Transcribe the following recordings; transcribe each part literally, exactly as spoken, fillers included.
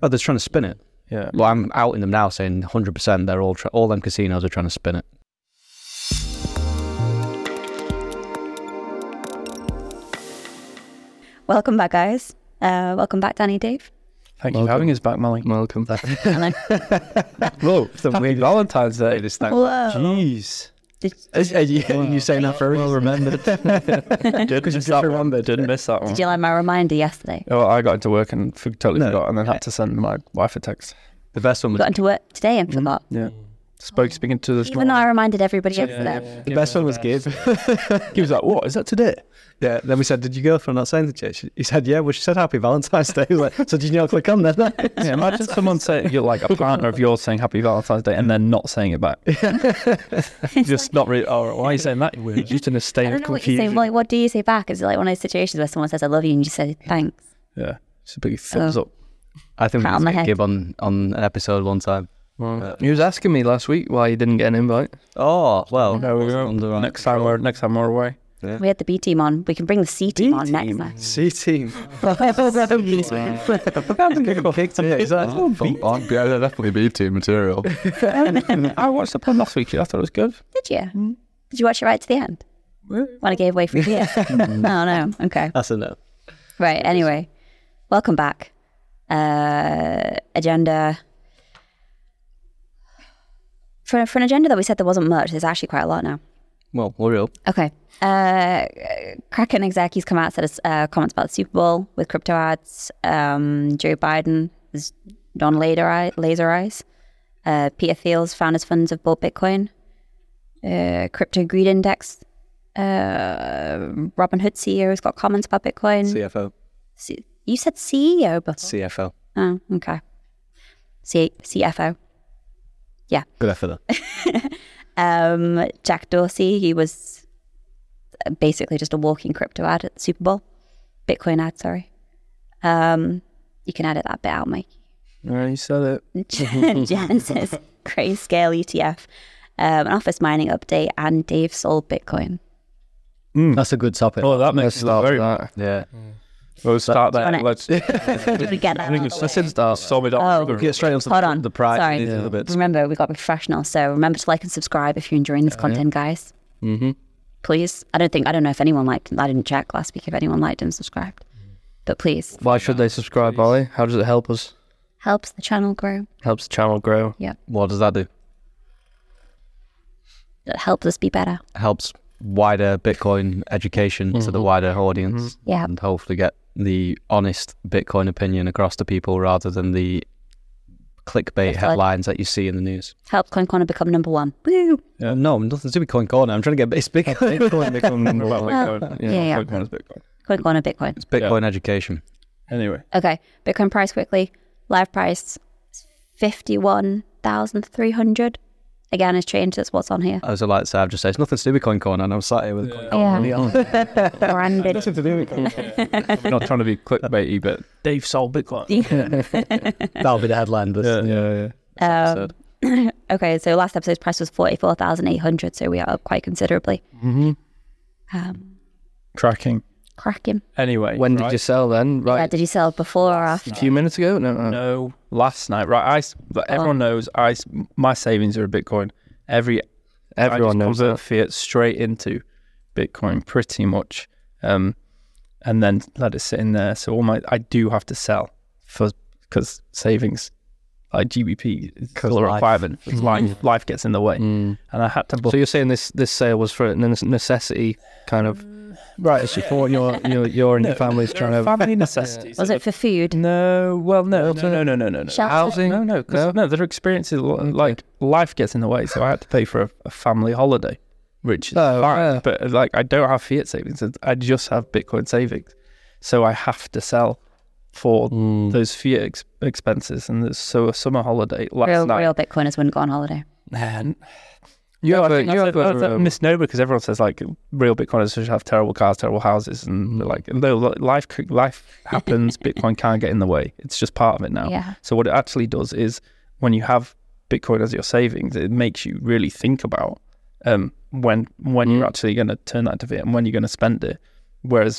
Oh, they're trying to spin it. Yeah. Well, I'm outing them now, saying one hundred percent they're all, tra- all them casinos are trying to spin it. Welcome back, guys. Uh, welcome back, Danny, Dave. Thank you for having us back, Molly. Welcome. Whoa, happy Valentine's Day. This time. Whoa. Jeez. Did, Are you, are you saying that for a Well remembered. Did miss that one. Didn't miss that one. did you like my reminder yesterday? Oh, I got into work and f- totally No. forgot, and then had to send my wife a text. The best one You was got into work today and forgot. Yeah. Spoke speaking to the Even though I reminded everybody yesterday. the best one was Gabe. He was like, "What is that today?" Yeah. Then we said, "Did your girlfriend not send it to you?" She- He said, "Yeah." Well, she said, "Happy Valentine's Day." He was like, "So did you not click on then?" Yeah, imagine someone saying you're like a partner of yours saying Happy Valentine's Day and then not saying it back. Just not really. Oh, why are you saying that? We're just in a state I don't of know what you say. confusion. Like, what do you say back? Is it like one of those situations where someone says, I love you, and you say, thanks? Yeah, it's a big thumbs Oh. up. I think we Pat on just the get head. Gib on, on an episode one time. Well, he was asking me last week why he didn't get an invite. Oh, well. There we go. Under our Next time we're next time we're away. We had the B team on. We can bring the C team on next time. C team. Yeah, definitely B team material. I watched the pod last week. I thought it was good. Did you? Did you watch it right to the end? When I gave away free beer? Oh, no. Okay. That's a no. Right. Anyway, welcome back. Uh, agenda. For, for an agenda that we said there wasn't much, there's actually quite a lot now. Well, we're real. Okay. Uh, Kraken exec, he's come out and said uh, comments about the Super Bowl with crypto ads. Um, Joe Biden is non laser eye, laser eyes. Uh, Peter Thiel's founders funds have bought Bitcoin. Uh, Crypto Greed Index. Uh, Robinhood C E O has got comments about Bitcoin. C F O. C- you said C E O before. C F O. Oh, okay. C- CFO. Good effort though. Um, Jack Dorsey, he was basically just a walking crypto ad at the Super Bowl. Bitcoin ad, sorry. Um, you can edit that bit out, Mike. Yeah, you said it. Jan says Grayscale E T F, um, an office mining update, and Dave sold Bitcoin. That's a good topic. Oh, that makes Let's start very. with that. Yeah. We'll start on there. it. Let's. Do you want to get that out of the Let's way? start. Solve it Oh. up. Get straight onto Hold the, on. the price. Sorry. and the other bits. Remember, we got to be professional, so remember to like and subscribe if you're enjoying this content, guys. Mm-hmm. Please. I don't think, I don't know if anyone liked, I didn't check last week if anyone liked and subscribed. But please, Why should they subscribe, Molly? How does it help us? helps the channel grow. Helps the channel grow. What does that do? It helps us be better. Helps wider Bitcoin education to the Mhm. wider audience, Yeah. and hopefully get the honest Bitcoin opinion across to people rather than the clickbait That's headlines that you see in the news. Helps Coin Corner become number one. Woo! Uh, no, nothing to do with Coin Corner. I'm trying to get it's Bitcoin. Bitcoin become number one. Well, Bitcoin. yeah, yeah. Bitcoin is Bitcoin. Coin Corner Bitcoin. It's Bitcoin education. Anyway. Okay. Bitcoin price quickly. Live price fifty-one thousand three hundred. Again, it's changed. That's what's on here. As I like to say, I've just said it's nothing to do with Coin Corner, and I'm sat here with Coin Corner. Yeah. Branded. Nothing to do with Coin Corner. We're not trying to be clickbaity, but Dave sold Bitcoin. That'll be the headline. This Yeah, yeah, yeah. Um, okay, so last episode's price was forty-four thousand eight hundred, so we are up quite considerably. Mm-hmm. Um, Tracking. cracking. Anyway. When did right? you sell then? Yeah, Right. did you sell before or after? A few minutes ago? No, no. No, last night. Right. I, s- but everyone knows I, s- my savings are a Bitcoin. Every Everyone I knows just convert that. fiat straight into Bitcoin pretty much, um, and then let it sit in there. So all my I do have to sell for because savings like G B P is still a life. requirement. 'Cause life life gets in the way, Mm. and I had to. So you're saying this this sale was for a necessity kind of right? to support your your your and your family's trying to family necessities. Was it for food? No, well, no, no, no, no, no, no, no. Shelter? Housing? No, no, because no, their experiences like life gets in the way, so I had to pay for a, a family holiday, which is Oh, fine. yeah. But like, I don't have fiat savings; I just have Bitcoin savings, so I have to sell for Mm. those fiat ex- expenses. And there's, so a summer holiday last Real, night. real Bitcoiners wouldn't go on holiday. Man. You No, have I a- think you that's have a, a, that's a um, misnomer because everyone says like real Bitcoiners should have terrible cars, terrible houses, and they're like no, life life happens. Bitcoin can't get in the way. It's just part of it now. Yeah. So what it actually does is when you have Bitcoin as your savings, it makes you really think about um, when when Mm. you're actually going to turn that into fiat and when you're going to spend it. Whereas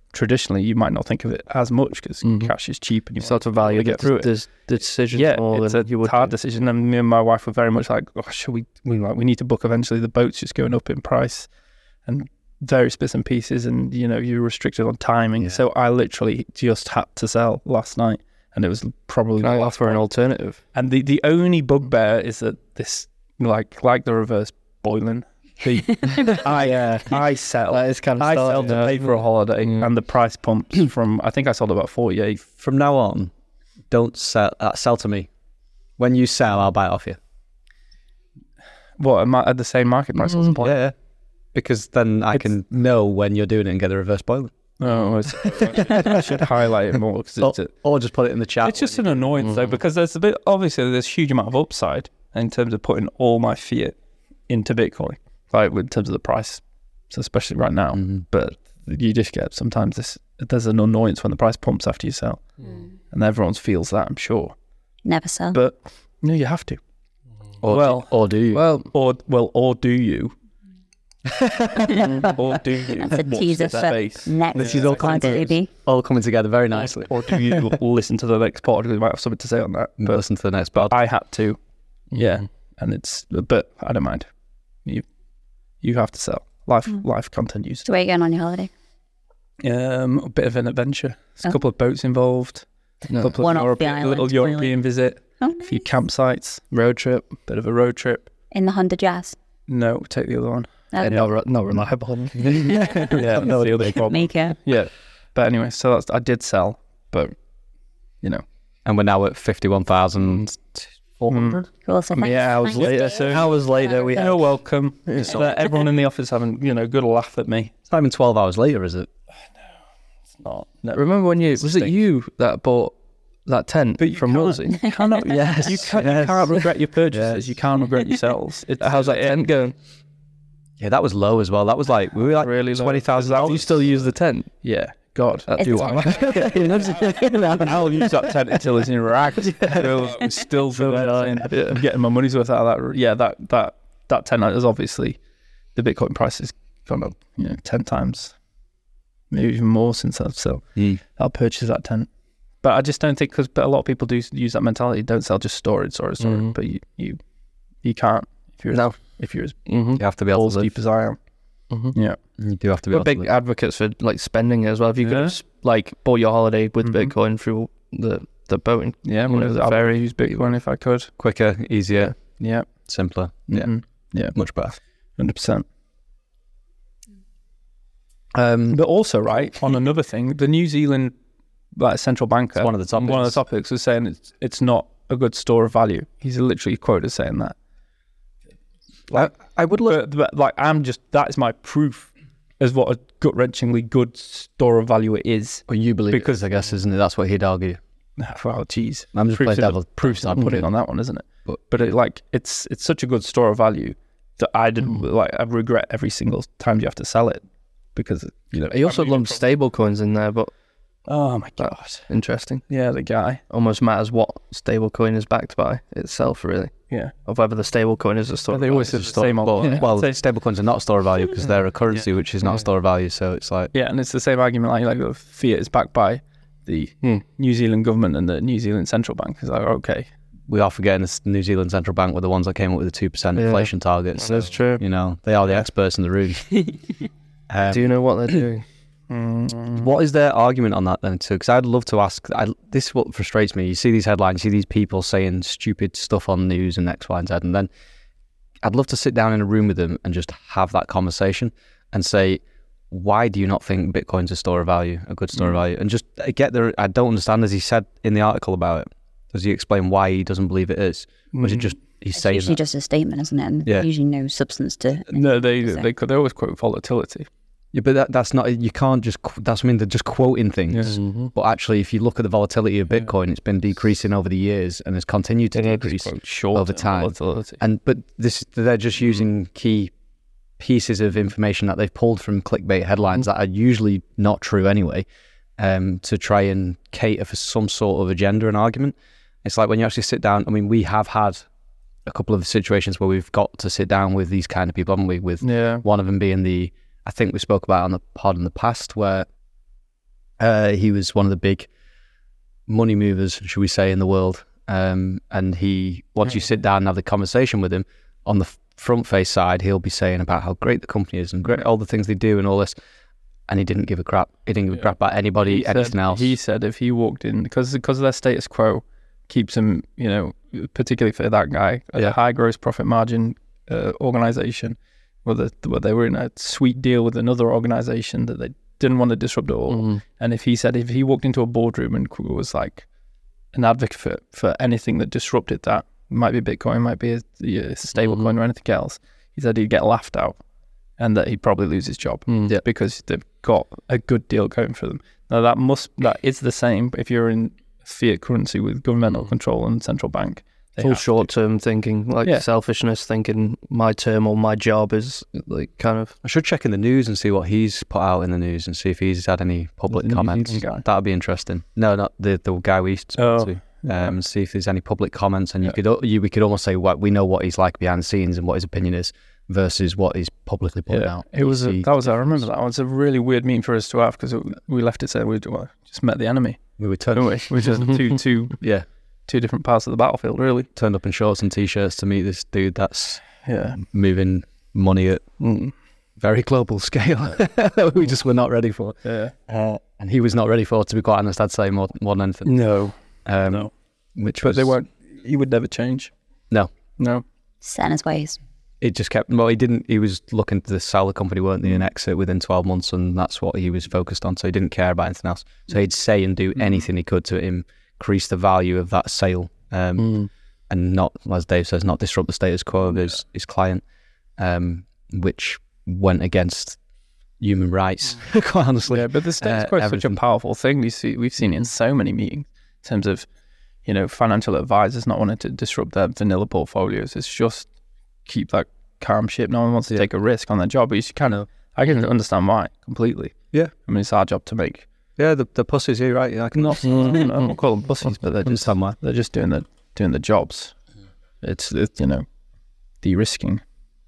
traditionally you might not think of it as much because Mhm. cash is cheap and you You start to value to get through it. the, the decisions Yeah, more it's than a you would hard do. decision. And me and my wife were very much like, oh, should we, we like, we need to book eventually. The boat's just going up in price and various bits and pieces. And, you know, you're restricted on timing. Yeah. So I literally just had to sell last night. And it was probably Can I the last offer an one. alternative? And the, the only bugbear is that this, like, like the reverse boiling, the, I, uh, I sell. That is kind of I sell starting to now, pay isn't for a it? holiday, Mm. and the price pumps from, I think I sold about forty-eight. From now on, don't sell. Uh, sell to me. When you sell, I'll buy it off you. What, am I at the same market price? What's the point? Yeah, yeah. Because then I It's- can know when you're doing it and get the reverse boiling. Oh, it's, I should highlight it more because Or, it's, a, or just put it in the chat. it's just an annoyance though, Mhm. because there's a bit, obviously there's a huge amount of upside in terms of putting all my fiat into Bitcoin, like in terms of the price, so especially right now. Mhm. But you just get sometimes this, there's an annoyance when the price pumps after you sell, and everyone feels that, I'm sure. Never sell. But no, you have to. Or, well, or do you? Well, or well, or do you? Or do you? That's a watch teaser this for space? next This is all Pod coming Baby. all coming together very nicely. Or do you listen to the next part? Because you might have something to say on that. But Listen to the next part. I had to, yeah, and it's, but I don't mind. You, you have to sell. Life, Mm. life continues. So where are you going on your holiday? Um, a bit of an adventure. There's a Oh. couple of boats involved. A No. couple One of off the European, island, little clearly. European visit. Oh, A few campsites, road trip, bit of a road trip. in the Honda Jazz. No, take the other one. Okay. Not, re- not reliable. yeah, that's the other problem. Make it. Yeah, but anyway, so that's, I did sell, but you know, And we're now at fifty-one thousand four hundred. Cool. So thanks. yeah, I was Thanks, later. Dave. So Hours later, we had you're welcome. It's like everyone in the office having, you know, good laugh at me. It's not even twelve hours later, is it? It's not. No. Remember when you was it Stinks. you that bought that tent But you from can't- Wilsey? You cannot. Yes, you, can't, yes. you can't regret your purchases. Yes. You can't regret your sales. It's, How's that tent going? Yeah, that was low as well. That was like we were like really low. twenty thousand Do you dollars. still use the tent? Yeah, God, I It's do. a- I'll use that tent until it's in rags. I'm still doing it. I'm getting my money's worth out of that. Yeah, that that that tent is obviously the Bitcoin price has gone up, you know, ten times, maybe even more since I've so I'll purchase that tent. But I just don't think because but a lot of people do use that mentality. Don't sell, just storage, storage, storage. Mhm. But you you you can't if you're No. if you're as Mm-hmm. You have to be able balls to live. deep as I am. Mm-hmm. Yeah. You do have to be We're able to big live. advocates for like spending it as well. If you could Yeah. have like bought your holiday with Mhm. Bitcoin through the the boating, Yeah, You know, well, the I'll ferry- use Bitcoin if I could. Quicker, easier, Yeah, simpler. Yeah, mhm, much better. hundred percent. Um, But also, right on another thing, the New Zealand like central banker, It's one of the topics. one of the topics was saying it's it's not a good store of value. He's literally quoted saying that. I, I would look. But, but like, I'm just that is my proof as what a gut wrenchingly good store of value it is. Well, you believe because- because I guess, isn't it? That's what he'd argue. Well, geez, I'm just proofs playing in, devil. proofs I'm putting on that one, isn't it? But- But it, like, it's it's such a good store of value that I didn't like. I regret every single time you have to sell it because you know. he also I'm- lumped stable coins in there, but Oh my god! interesting. Yeah, the guy. Almost matters what stable coin is backed by itself, really, Yeah, of whether the stable coin is a store. they of always value. have the same old. Well, yeah. well Say- stablecoins are not a store of value because they're a currency, which is not a store of value. So it's like, Yeah, and it's the same argument like like the fiat is backed by the Hmm. New Zealand government and the New Zealand central bank. It's like okay, we are forgetting this New Zealand central bank were the ones that came up with the two percent Yeah. inflation target. So, That's true. you know, they are the experts in the room. um, Do you know what they're doing? What is their argument on that then too? Because I'd love to ask. I, this is what frustrates me. You see these headlines, you see these people saying stupid stuff on news and X, Y, and Z, and then I'd love to sit down in a room with them and just have that conversation and say, why do you not think Bitcoin's a store of value, a good store of value? And just uh, get there. I don't understand, as he said in the article about it. Does he explain why he doesn't believe it is? Or is it just he's It's saying usually that? just a statement, isn't it? And Yeah. usually no substance to no, they So- they they always quote volatility. Yeah, but that, that's not. You can't just. qu- That's what I mean. They're just quoting things. Mm-hmm. But actually, if you look at the volatility of Bitcoin, it's been decreasing over the years and has continued to Yeah, decrease. Quote short over time. volatility. And but this, they're just using key pieces of information that they've pulled from clickbait headlines that are usually not true anyway, um, to try and cater for some sort of agenda and argument. It's like when you actually sit down. I mean, we have had a couple of situations where we've got to sit down with these kind of people, haven't we? With Yeah, one of them being the, I think we spoke about it on the pod in the past, where Uh, he was one of the big money movers, should we say, in the world. Um, and he, once you sit down and have the conversation with him, on the front face side, he'll be saying about how great the company is and great all the things they do and all this. And he didn't give a crap. He didn't give Yeah. a crap about anybody, He anything said, else. He said if he walked in, because because of their status quo, keeps him, you know, particularly for that guy, a Yeah. high gross profit margin uh, organization, where, the, where they were in a sweet deal with another organization that they didn't want to disrupt at all. Mm. And if he said if he walked into a boardroom and was like an advocate for, for anything that disrupted that, might be Bitcoin, might be a, a stable Mhm. coin or anything else, he said he'd get laughed out and that he'd probably lose his job. Mm. Yeah. Because they've got a good deal going for them. Now that must that is the same if you're in fiat currency with governmental Mm. control and central bank. They It's all have to. short term thinking, like Yeah. selfishness, thinking my term or my job is like kind of. I should check in the news and see what he's put out in the news and see if he's had any public The New comments. Zealand guy? That would be interesting. No, not the the guy we spoke Oh, to. Um, see if there's any public comments, and you Yeah. could al- you we could almost say what we know what he's like behind the scenes and what his opinion is versus what he's publicly putting Yeah, out. it was a, You see that was I remember difference. that was a really weird meeting for us to have because we left it saying we well, just met the enemy, We were didn't turned, we? We just two two yeah, two different parts of the battlefield, really. turned up in shorts and t-shirts to meet this dude that's Yeah. moving money at Mm. very global scale that we just were not ready for, Yeah. uh, and he was not ready for. To be quite honest, I'd say more, more than anything. No. Um, no. Which But was, they won't. He would never change. No. No. Set in his ways. It just kept. Well, he didn't. He was looking to sell the company, weren't they, and exit within twelve months, and that's what he was focused on. So he didn't care about anything else. So he'd say and do anything he could to increase the value of that sale, um, Mm. and not, as Dave says, not disrupt the status quo of his his client, um, which went against human rights. Quite honestly, Yeah, but the status uh, quo is such a everything. powerful thing. We see, we've seen it in so many meetings in terms of, you know, financial advisors not wanting to disrupt their vanilla portfolios. It's just keep that calm ship. No one wants to Yeah. take a risk on their job, but you should kind of, I can understand why completely. Yeah. I mean, it's our job to make. Yeah, the the pussies here, right? Yeah, I can Not, I don't call them pussies, but they're just understand why. they're just doing the doing the jobs. It's, it's you know, de-risking.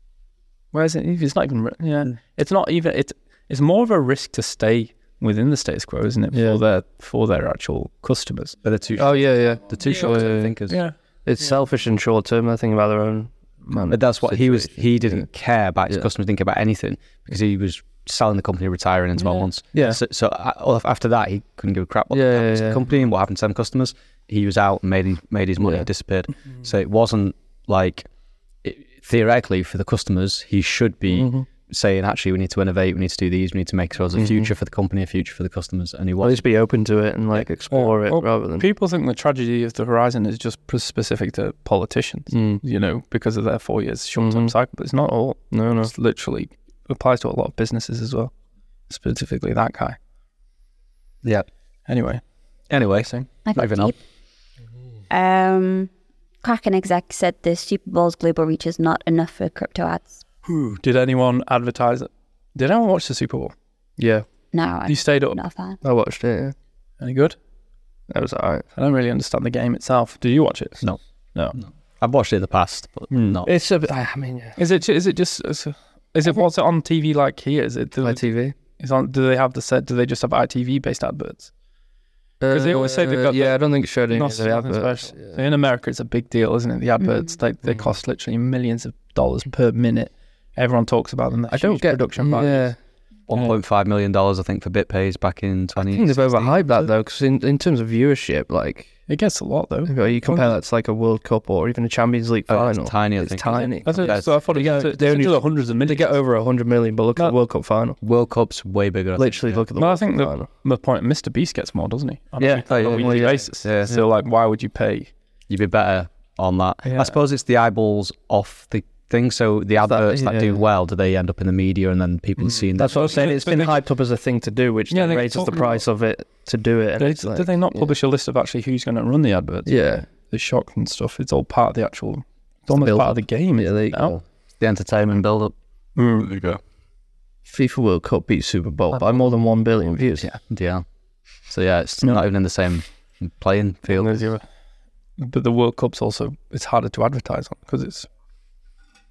Whereas it, it's not even, ri- yeah, it's not even, it's it's more of a risk to stay within the status quo, isn't it? Yeah. For their for their actual customers. But the two, Oh yeah, yeah. the two Yeah. short-term Yeah. thinkers. Yeah, It's selfish and short term. They're thinking about their own. Man, But that's what he was. situation. He didn't care about his Yeah. customers, didn't care about anything because he was selling the company, retiring in twelve Yeah. months. yeah. So, so uh, after that, he couldn't give a crap what Yeah, happened yeah, to the yeah. company and what happened to them customers. He was out and made his, made his money, Yeah. disappeared. So it wasn't like it, theoretically for the customers, he should be Mhm. saying, actually, we need to innovate, we need to do these, we need to make sure there's a Mhm. future for the company, a future for the customers, and he At was. least be open to it and like explore it Well, rather than. People think the tragedy of the horizon is just p- specific to politicians, Mm. you know, because of their four years short-term Mhm. cycle. But it's not all. No, no. It's literally applies to a lot of businesses as well, specifically that guy. Yeah. Anyway, Anyway, sing. I got moving on. deep. Um, Kraken exec said the Super Bowl's global reach is not enough for crypto ads. Did anyone advertise it? Did anyone watch the Super Bowl? Yeah, No, I'm You stayed up. not a fan. I watched it. Yeah, Any good? that was alright. I don't really understand the game itself. Did you watch it? No. No. I've watched it in the past, but Hmm. not. It's a. bit- I mean, yeah. Is it? Is it just? Is it? Is it what's it on T V like here? Is it? Do, I T V. is on? Do they have the set? Do they just have I T V based adverts? 'Cause they always say they've got Uh, Yeah, the- I don't think it showed any Not of the nothing adverts. special. So in America, it's a big deal, isn't it? The adverts, they they Mm. cost literally millions of dollars per minute. Everyone talks about them. They're I don't huge get production values. Yeah, one point five million dollars, I think, for BitPays back in I twenty. think they've overhyped that though, because in, in terms of viewership, like It gets a lot though. you know, you compare that to like a World Cup or even a Champions League Oh, final. it's tiny, I it's think. tiny. That's Yeah, it. So I thought it they was get- they they only only- hundreds of They millions. get over a hundred million, but look at No. the World Cup final. World Cup's way bigger. I think, Literally, yeah. look at the Well, I World think Cup the- final. My point, Mister Beast gets more, doesn't he? On a Yeah. week- Oh, yeah, on a yeah, weekly yeah. basis. Yeah. So like, why would you pay? You'd be better on that. Yeah. I suppose it's the eyeballs off the thing. So the adverts that, yeah. do well, do they end up in the media and then people are seeing That's that? what I'm saying. But- It's but been they- hyped up as a thing to do, which Yeah, then they raises the talk price of it to do it. And Did, it's like, did they not yeah. publish a list of actually who's going to run the adverts? Yeah, The shock and stuff. It's all part of the actual. It's almost build part up. of the game. yeah. There you now. go. the entertainment build up. There you go. FIFA World Cup beat Super Bowl by more than one billion views. Yeah. Yeah. So yeah, it's No. not even in the same playing field. There's your- But the World Cup's also it's harder to advertise on because it's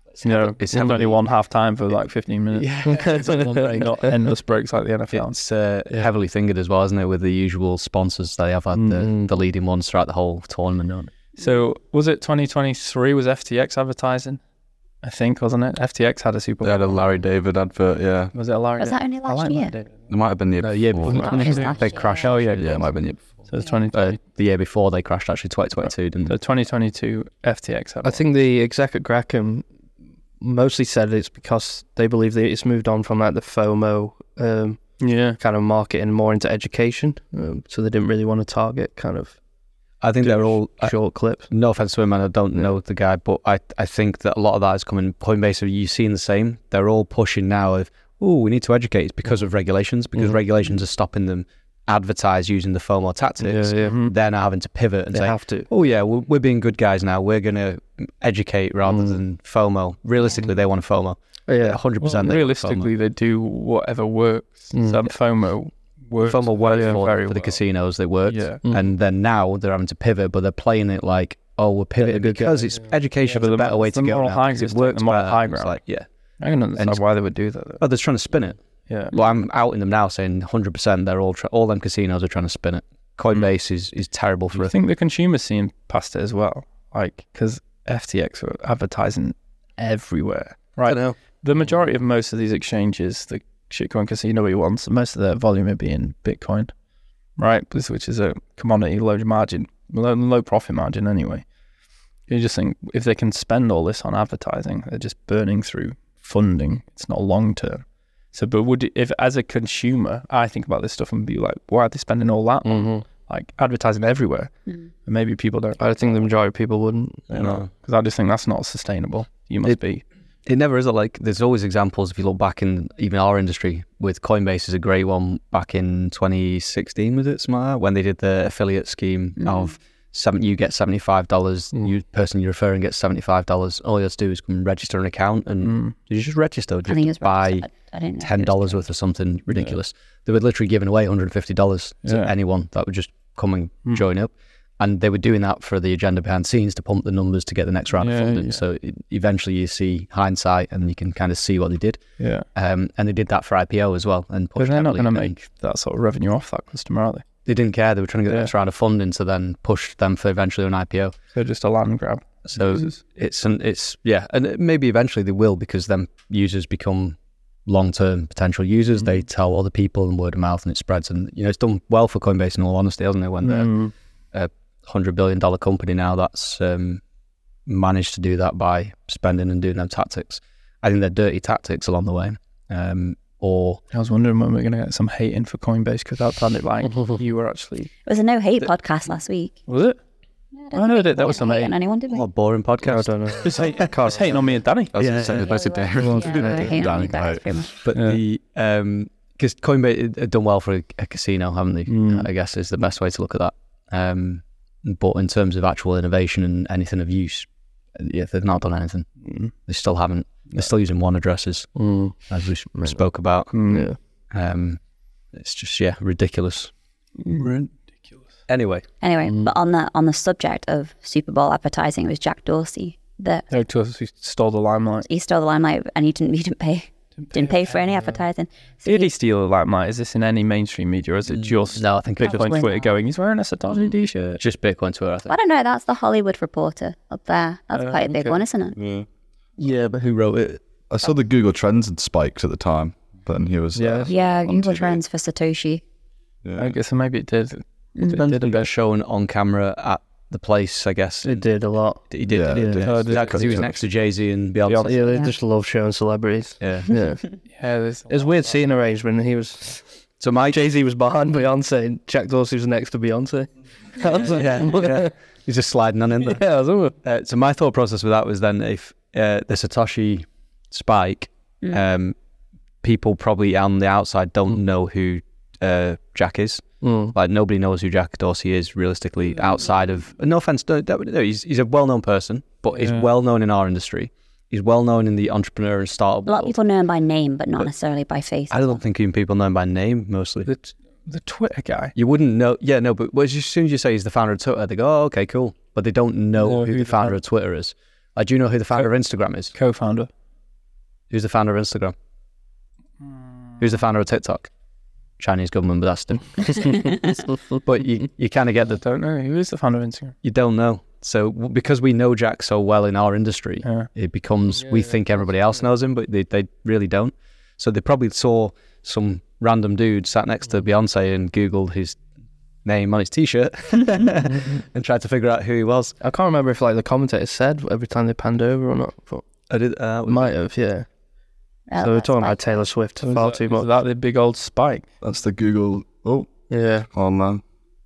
You know, it's it's only heavily- one half time for like fifteen minutes. Yeah, it's like one break. Not endless breaks like the N F L. It's uh, heavily fingered as well, isn't it? With the usual sponsors, they have had the, Mm. the leading ones throughout the whole tournament. Don't they? So was it twenty twenty-three? Was F T X advertising? I think, wasn't it? F T X had a Super They Bowl. had a Larry David advert, yeah. Was it a Larry? Was that only I last like year? Larry David. It might have been the year No, yeah, before. before- Oh, it was last they year. crashed. Oh yeah, Yeah, it might have been the year before. So it's twenty Uh, the year before they crashed, actually, twenty twenty-two, didn't so they? twenty twenty-two F T X had I one. think the exec at Grackham mostly said it's because they believe that it's moved on from like the FOMO um, yeah. kind of market and more into education. Um, so they didn't really want to target kind of I think they're all. I- short clips. no offense to him, and I don't know the guy, but I, I think that a lot of that is coming. Coinbase, are you seeing the same? They're all pushing now of, oh, we need to educate. It's because of regulations, because Mhm. regulations are stopping them advertise using the FOMO tactics. Yeah, yeah. Mhm. They're now having to pivot and They say, have to. oh yeah, we're, we're being good guys now. We're going to educate rather Mm. than FOMO. Realistically, they want FOMO. Yeah. one hundred percent. Well, they want realistically, they do whatever works. Mm. So FOMO works. FOMO worked very, for, very for the well. casinos. They worked. Yeah. Mm. And then now they're having to pivot, but they're playing it like, oh, we're pivoting good because guys, it's yeah. education Yeah, is but a the better mo- way it's to the go moral now, high- 'cause it's it the works moral better. high It's ground. like, yeah. I can understand And- why they would do that. Though. Oh, they're trying to spin it. Yeah. Well, I'm outing them now, saying one hundred percent. They're all try- all them casinos are trying to spin it. Coinbase is, is terrible Do for you it. think the consumer's seeing past it as well? Like, because F T X are advertising everywhere, right? know. The majority of most of these exchanges, the shitcoin casino ones, most of their volume would be in Bitcoin, right? This- Which is a commodity, low margin, low, low profit margin anyway. You just think if they can spend all this on advertising, they're just burning through funding. It's not long term. So, but would it- if as a consumer, I think about this stuff and be like, why are they spending all that on Mm-hmm. like advertising everywhere? Mm. And maybe people don't. I think the majority of people wouldn't. You know, because I just think that's not sustainable. You must It- be. It never is. Like, there's always examples. If you look back in even our industry, with Coinbase is a great one. Back in twenty sixteen, was it, something like that, when they did the affiliate scheme Mm. of seven, you get seventy-five dollars. Mm. You person you're referring gets seventy-five dollars. All you have to do is come register an account, and Mm. did you just register? Or I think it was just buy registered. I didn't know if it ten was dollars good. worth of something ridiculous. They were literally giving away one hundred fifty dollars to Yeah. anyone that would just come and Mm. join up. And they were doing that for the agenda behind the scenes to pump the numbers to get the next round Yeah, of funding. yeah. So it, eventually you see hindsight and you can kind of see what they did. Yeah. Um, and they did that for I P O as well. And But pushed they're not heavily. going to And make that sort of revenue off that customer, are they? They didn't care. They were trying to get the Yeah. next round of funding to then push them for eventually an I P O. They're just a land grab. So Users. it's an, it's yeah, and it- maybe eventually they will, because then users become long-term potential users. Mm. They tell other people and word of mouth, and it spreads. And you know, it's done well for Coinbase in all honesty, hasn't it? When they're Mm. hundred billion dollar company now that's um, managed to do that by spending and doing them tactics. I think they're dirty tactics along the way. Um, or I was wondering when we are going to get some hating for Coinbase, because that sounded like you were actually. It was a no hate podcast last week. Was it? Yeah, I know that that was we some didn't hate hate. on anyone, did we? a boring I podcast. don't know. It's hate, it's hating on me and Danny. I was Yeah, going to say, yeah. it's basically Yeah, Darren. we were hating on you Danny, guys right. pretty much. But Yeah. the um, because Coinbase have done well for a, a casino, haven't they? Mm. I guess is the best way to look at that. Um, but in terms of actual innovation and anything of use, yeah, they've not done anything. Mm. They still haven't. They're still using one addresses, Mm. as we s- Yeah. spoke about. Mm. Yeah. Um, it's just yeah, ridiculous. Ridiculous. Anyway, Anyway, Mm. but on the on the subject of Super Bowl advertising, it was Jack Dorsey that They to us who stole the limelight. he stole the limelight and he didn't he didn't pay didn't pay for any advertising. So Did he- he steal the limelight? Is this in any mainstream media, or is it just no, I think it's Bitcoin Probably Twitter not. going, he's wearing a Satoshi t-shirt? just Bitcoin Twitter. I think. I don't know. That's the Hollywood Reporter up there. That's Uh, quite a big okay. one, isn't it? Yeah. Yeah, but who wrote it? I saw the Google Trends had spiked at the time, but then he was. Yeah. Uh, Yeah, on Google T V. Trends for Satoshi. Yeah. I guess so maybe it did. It Mm. did a bit. Shown on camera at the place, I guess. It did a lot. He did. Yeah, did. it did. Oh, Is that because he was Yeah. next to Jay Z and Beyonce? Beyonce. Yeah, they Yeah. just love showing celebrities. Yeah. Yeah. Yeah, there's It was weird seeing arrangement. He was So my Jay Z was behind Beyonce, and Jack Dorsey was next to Beyonce. That was like- yeah, yeah. He's just sliding on in there. yeah, I was over. Uh, so my thought process with that was then if uh, the Satoshi spike, Mm. um, people probably on the outside don't Mm. know who uh, Jack is. Mm. Like nobody knows who Jack Dorsey is realistically outside of. No offense, no, no, no, he's he's a well-known person, but he's Yeah. well-known in our industry. He's well-known in the entrepreneur and startup A lot of world. people know him by name, but not But necessarily by face. I don't think even people know him by name mostly. the, t- the Twitter guy. You wouldn't know. Yeah, no, but as soon as you say he's the founder of Twitter, they go, "Oh, okay, cool," but they don't know Know who who the the founder founder- of Twitter is. Like, do you know who the founder of Instagram is? Co-founder. Who's the founder of Instagram? Who's the founder of TikTok? Chinese government, but that's different. But you, you kind of get the, Don't know who is the founder of Instagram. you don't know. So w- because we know Jack so well in our industry, Yeah. it becomes, we think everybody else knows him, but they, they really don't. So they probably saw some random dude sat next to Beyonce and Googled his name on his t-shirt and tried to figure out who he was. I can't remember if like the commentator said every time they panned over or not, but I did, uh, might have, yeah. Oh, So we're that's talking like- about Taylor Swift Was far that- too was much. that the big old spike? That's the Google. Oh, Yeah. on man.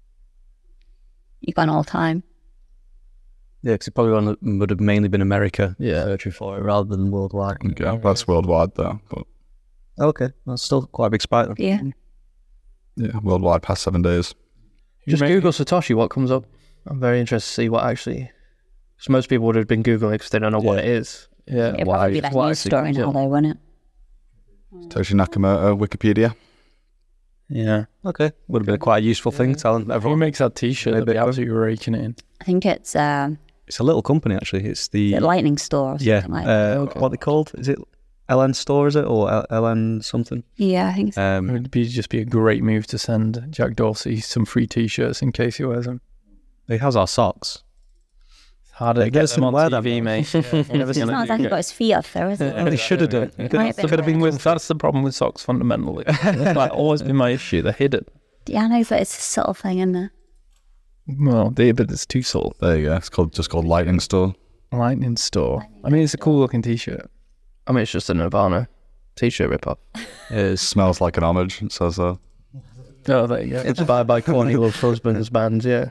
You gone all time. yeah, because it probably one that would have mainly been America Yeah. searching for it rather than worldwide. Yeah, that's worldwide though. But Okay, that's still quite a big spike then. Yeah. yeah, worldwide past seven days. Just You make- Google Satoshi, what comes up? I'm very interested to see what actually... Because most people would have been Googling because they don't know what Yeah. it is. Yeah. It'd why- probably be like why news actually story comes now, up. though, wouldn't it? Satoshi Nakamoto, Wikipedia. Yeah. Okay, would have been quite a useful thing telling Who everyone. makes that t-shirt? Maybe They'll be Bitcoin. absolutely raking it in. I think it's um, It's a little company actually. It's the the Lightning Store or yeah. something like that. Uh, Okay. What they called? Is it L N Store? Is it or L- LN something? Yeah, I think it's It Um, would be just be a great move to send Jack Dorsey some free t-shirts in case he wears them. he has our socks. It's harder to Yeah, get get them some on wear T V, them. mate. it's not exactly got his feet off, though, is it? Oh, they should have done. Might have been Could have been wearing- with. That's the problem with socks fundamentally. That's like always been my issue. They're hidden. Yeah, I know, but it's a subtle thing in there. Well, they, but it's too subtle. There you go. It's called just called Lightning Store. Lightning Store. I mean, it's a cool looking t-shirt. I mean, it's just a Nirvana t-shirt rip-off. It is. Smells like an homage. It says uh, Oh, there you go. Inspired by Courtney Love's husband's band, yeah.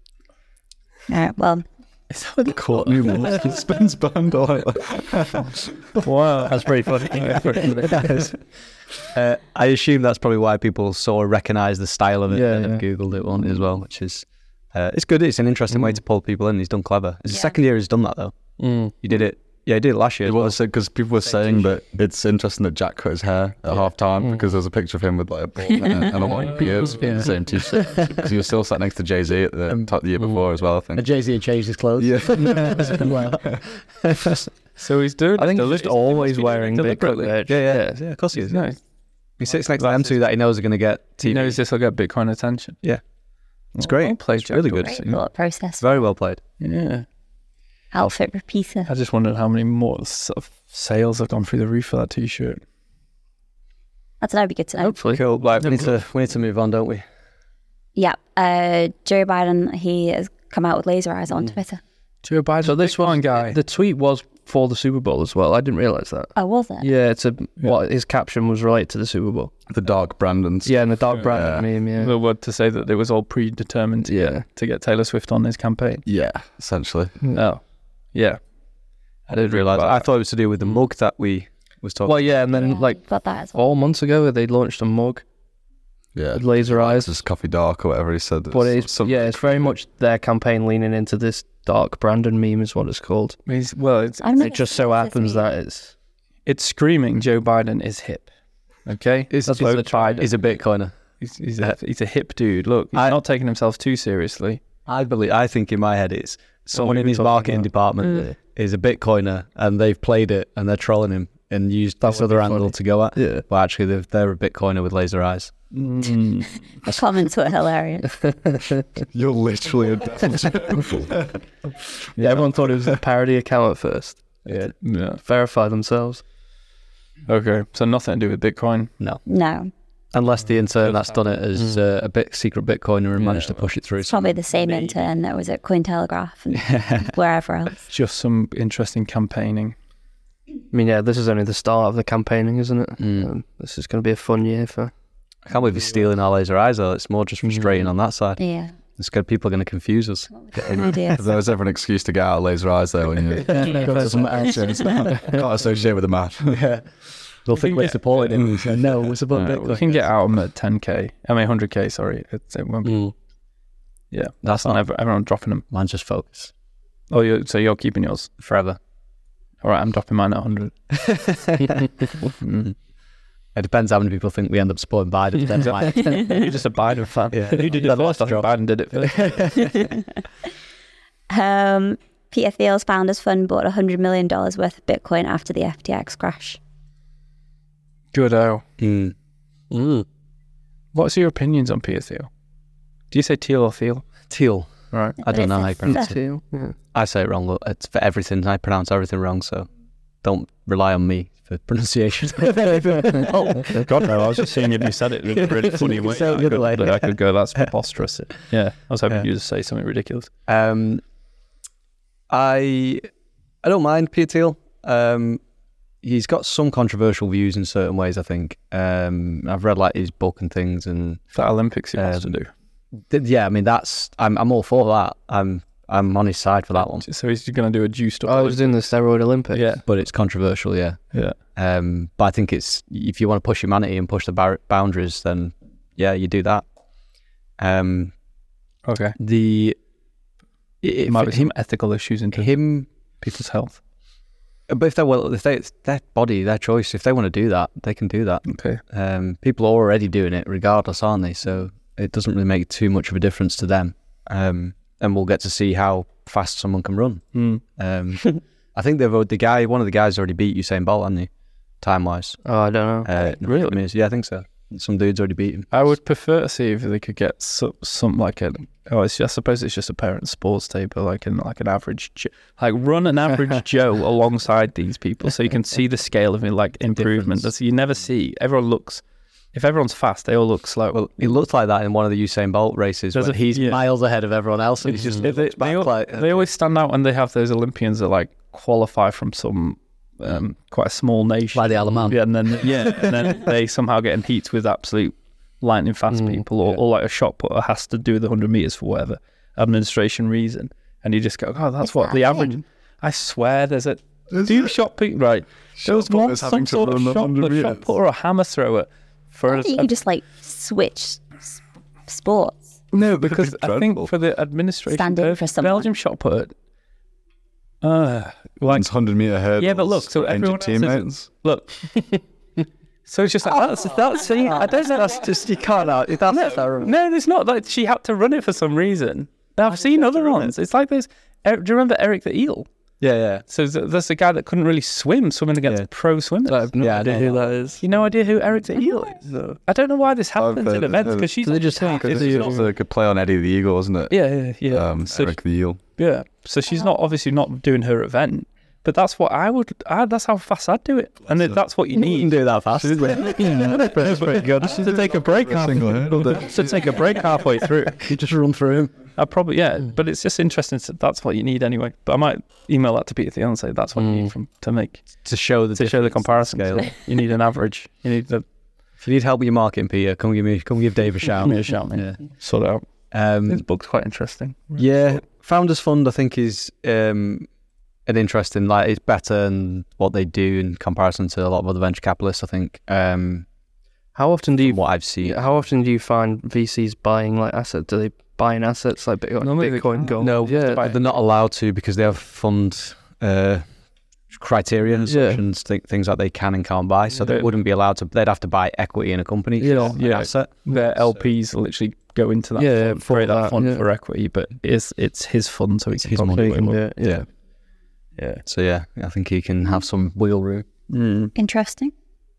All right, well, Is that what they call Courtney Love's Spins band. Or Wow. That's pretty funny. Uh, I assume that's probably why people sort of recognise the style of it Yeah, and yeah. Googled it one as well, which is uh, it's good. It's an interesting way to pull people in. He's done clever. It's the Yeah. second year he's done that though. Mm. He did it. Yeah, he did it last year. it as well. was because people were saying that it's interesting that Jack cut his hair at half time because there's a picture of him with like a bald head and a white beard, Yeah. the same t-shirt. Because he was still sat next to Jay Z at the top the year before as well. I think. Jay Z had changed his clothes. Yeah. So he's doing. I think it he's just deli- always he must be wearing big cut deliberately. merch. Yeah, yeah, yeah. Of course he is. No, He sits next to them two that he knows are going to get T V. he knows this will get Bitcoin attention. Yeah. It's Well, great. well played, It's Jack really good. Dorsey. great thought process. Very well played. Yeah. Outfit repeater. I just wondered how many more sort of sales have gone through the roof for that t-shirt. That's that'd be good to know. Hopefully. Cool. Right, we need to we need to move on, don't we? Yeah, uh, Joe Biden, he has come out with laser eyes on Twitter. Joe Biden, So this Bitcoin one guy. The tweet was for the Super Bowl as well. I didn't realise that. Oh, was it? Yeah, it's a what his caption was related to the Super Bowl. The dark Brandon's. Yeah, and the Dark Yeah. Brandon meme, yeah. Well, what to say that it was all predetermined to, Yeah. to get Taylor Swift on his campaign. Yeah, essentially. No. Yeah. I didn't realise. I thought it was to do with the mug that we was talking. Well, yeah, and then Yeah, like got that as well. four months ago, they launched a mug Yeah. with laser It's eyes. just coffee dark or whatever he said. But it's some- yeah, it's very much their campaign leaning into this Dark Brandon meme is what it's called. He's, well, it's, I don't know It just so happens that it's it's screaming Joe Biden is hip. Okay? Is- That's is what a- they're trying. He's a Bitcoiner. He's, he's, a, he's a hip dude. Look, he's I- not taking himself too seriously. I believe. I think in my head it's someone who in we his talking marketing about? department is a Bitcoiner and they've played it and they're trolling him and used That this would be other angle funny. to go at. yeah. But actually, they're, they're a Bitcoiner with laser eyes. Mm. The comments were hilarious. You're literally a devil. Yeah, everyone thought it was a parody account at first. Yeah. Yeah. Verify themselves. Okay. So nothing to do with Bitcoin. No. No, Unless the intern that's done it as uh, a bit secret Bitcoiner and managed to Yeah. push it through. it's probably the same intern that was at Cointelegraph and wherever else. Just some interesting campaigning. I mean, yeah, this is only the start of the campaigning, isn't it? Mm. Um, this is going to be a fun year for. I can't believe he's stealing our laser eyes though. It's more just frustrating on that side. Yeah, It's good people are going to confuse us. idea. There was ever an excuse to get out of laser eyes there when you got some actions. Can't associate with the man. Yeah. They'll think we're supporting him. So, no, we're supporting Uh, we Bitcoin. can get out of them at ten K. I mean, one hundred K, sorry. It's, it won't be, Mm. yeah. That's Not not. ever, everyone dropping them. Mine's just focus Oh, you so you're keeping yours? forever. All right, I'm dropping mine at one hundred. Mm. It depends how many people think we end up supporting Biden. Then like, You're just a Biden fan. Yeah. Who did it That first? last I think drop. Biden did it first. Um, Peter Thiel's founders fund bought one hundred million dollars worth of Bitcoin after the F T X crash. Good. Oh, Mm. Mm. what's your opinions on Peter Thiel? Do you say Thiel or Thiel? Teal. Right. I don't know how you It's a pronounce it. Teal, yeah. I say it wrong. But it's for everything. I pronounce everything wrong, so don't rely on me for pronunciation. God no, I was just seeing if you said it in a really funny way. Say it I the other could, way. I could go, that's preposterous. Yeah, I was hoping Yeah. you'd just say something ridiculous. Um, I I don't mind Peter Thiel. Um, he's got some controversial views in certain ways. I think um, I've read like his book and things, and That Olympics he wants Um, to do. th- yeah, I mean that's I'm I'm all for that. I'm I'm on his side for that one, So he's going to do a juiced up. I was in the steroid Olympics. Yeah, but it's controversial. Yeah, yeah. um, but I think it's if you want to push humanity and push the bar- boundaries, then yeah, you do that. Um, Okay. the There if might be him some ethical issues into him. people's health. But if they well, if they it's their body, their choice. If they want to do that, they can do that. Okay. Um, people are already doing it, regardless, aren't they? So it doesn't really make too much of a difference to them. Um, and we'll get to see how fast someone can run. Mm. Um, I think they've the guy, one of the guys, already beat Usain Bolt, hasn't he? Time wise, Oh, I don't know. uh, Really? I mean, yeah, I think so. Some dude's already beat him. I would prefer to see if they could get some, some like a. Oh, it's just, I suppose it's just a parent sports day, but like an like an average, Jo- like run an average Joe alongside these people, so you can see the scale of it, like improvement. difference. That's you never see. Everyone looks. If everyone's fast, they all look slow. Well, it looked like that in one of the Usain Bolt races. There's Where a- he's yeah. miles ahead of everyone else, and he's just They, they, looks back they, al- like, they always stand out when they have those Olympians that like qualify from some um, quite a small nation. like the Alaman. Yeah, and then yeah, and then they somehow get in heats with absolute lightning fast Mm, people, or, yeah. or like a shot putter has to do the hundred meters for whatever administration reason, and you just go, oh, that's Is what that the a average. thing? I swear, there's a do you shot put right. There was one some sort of shot, a shot putter or hammer thrower for I a, think you can just like switch s- sports. no, because I think dreadful. for the administration, Stand in Bel- for someone. Belgium shot putter. Uh, like It's hundred meter hurdles. Yeah, but look, so injured everyone else is- teammates. look. So it's just like that's that's see, I don't know. That's just you can't out. That's No, terrible. no, it's not like she had to run it for some reason. Now, I've seen other ones. It's like this. Do you remember Eric the Eel? Yeah, yeah. So th- there's a guy that couldn't really swim, swimming against Yeah. pro swimmers. I have no Yeah, I idea know who that. that is. You no idea who Eric the Eel is? No. I don't know why this happens heard- in events heard- because she's. Do they just have it's It's not- also a good play on Eddie the Eagle, isn't it? yeah, yeah, yeah. Um, so Eric the Eel. yeah, so she's not obviously not doing her event, but that's what I would. I, that's how fast I'd do it, and it, that's what you You can need. do that fast. That's pretty good. To take a break half, Single hurdle. to take a break halfway through. You just run through him. I probably yeah, but it's just interesting. To, that's what you need anyway. But I might email that to Peter Thiel and say that's what you need from to make To show the to show the difference comparison scale. scale. You need an average. You need the If you need help with your marketing, Peter, come give me, come give Dave a shout. Give me a shout, mate. Yeah. sort it out. Um, This book's quite interesting. yeah, Founders Fund, I think, is um, an interesting. Like, it's better than what they do in comparison to a lot of other venture capitalists. I think. Um, How often do you from what I've seen. How often do you find V Cs buying like assets? Do they buying assets like Bitcoin, Normally they Bitcoin can't. Gold? No, yeah, buy- they're not allowed to because they have fund uh, criteria and Yeah. assumptions, th- things that they can and can't buy. So they Yeah. wouldn't be allowed to. They'd have to buy equity in a company. Yeah, not an yeah. asset. Their L Ps literally go into that Yeah, fund, for create that, that, fund yeah. for equity, but it's it's his fund, so he It's can his probably money. do it. yeah, yeah. Yeah. Yeah. So yeah, I think he can have some wheel room. Mm. Interesting.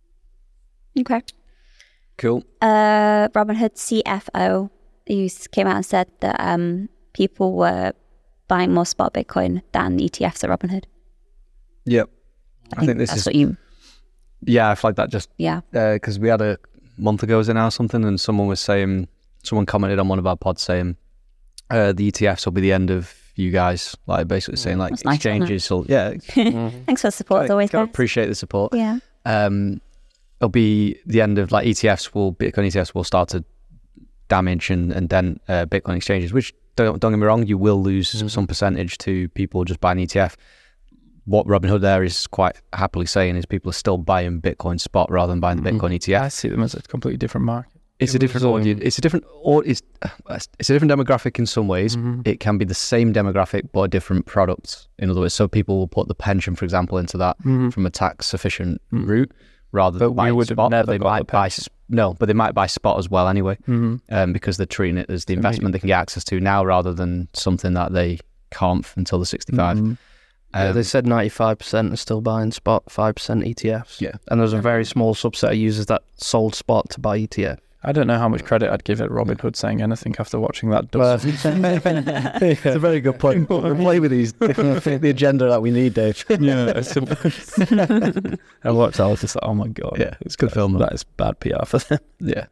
Okay. Cool. Uh, Robinhood C F O who s- came out and said that um, people were buying more spot Bitcoin than E T Fs at Robinhood. Yep. I I think, think this that's is- what you. Yeah, I flagged that just Yeah. because we had a month ago, was it now, something, and someone was saying, someone commented on one of our pods saying, uh, the E T Fs will be the end of you guys, like basically saying like That's nice, isn't it? exchanges. will yeah, Thanks for the support. It's always gotta nice. appreciate the support. Yeah. Um, it'll be the end of like E T Fs. Will Bitcoin E T Fs will start to damage and and then uh, Bitcoin exchanges, which don't don't get me wrong, you will lose Mhm. some percentage to people just buying E T F. What Robinhood there is quite happily saying is people are still buying Bitcoin spot rather than buying the Mhm. Bitcoin E T I F. see them as a completely different market. It's It a different was, um, audience. It's a different or it's it's a different demographic in some ways. Mhm. It can be the same demographic but a different product. In other words, so people will put the pension, for example, into that Mhm. from a tax efficient Mm. route rather But than we buying would have spot. never they got might the buy pension. s- no, but they might buy spot as well anyway, Mm-hmm. um, because they're treating it as the So investment they can get access to now rather than something that they can't until the sixty-five. Mm. Yeah, Um, they said ninety-five percent are still buying spot, five percent E T Fs. Yeah. And there's a very small subset of users that sold spot to buy E T F. I don't know how much credit I'd give it Robinhood saying anything after watching that. Well, It's a very good point. We'll play with these the agenda that we need, Dave. yeah, it's a- I watched that. I was just like, oh my god, Yeah, it's good film. That is bad P R for them. Yeah.